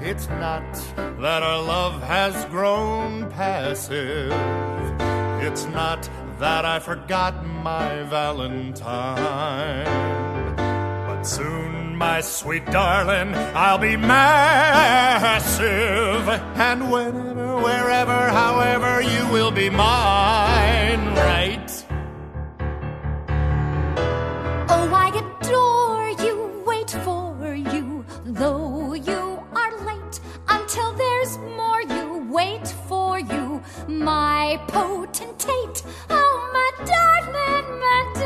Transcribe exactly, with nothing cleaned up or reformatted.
It's not that our love has grown passive. It's not that I forgot my Valentine. But soon, my sweet darling, I'll be massive. And whenever, wherever, however, you will be mine, right? Oh, I adore you, wait for you, though you are late. Until there's more, you wait for you, my potentate. Oh, my darling, my